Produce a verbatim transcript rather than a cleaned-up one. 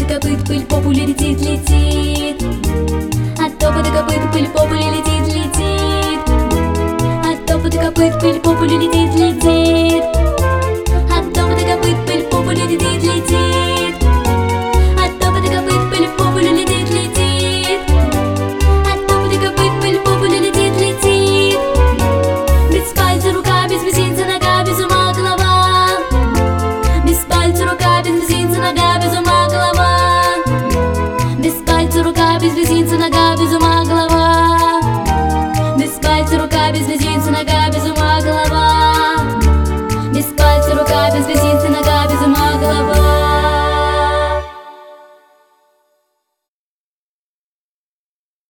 топота копыт пыль по полю летит, летит. От топота копыт пыль по полю летит, летит. От топота копыт пыль по полю летит, летит. От топота копыт пыль по полю летит, летит. От топота копыт пыль по полю летит, летит. От топота копыт пыль по полю летит, летит. Без пальца рука, без мизинца нога, без ума голова. Без пальца рука, без мизинца нога, без ума голова. Без пальца рука, без мизинца нога, без ума голова. Без пальца рука, без мизинца нога.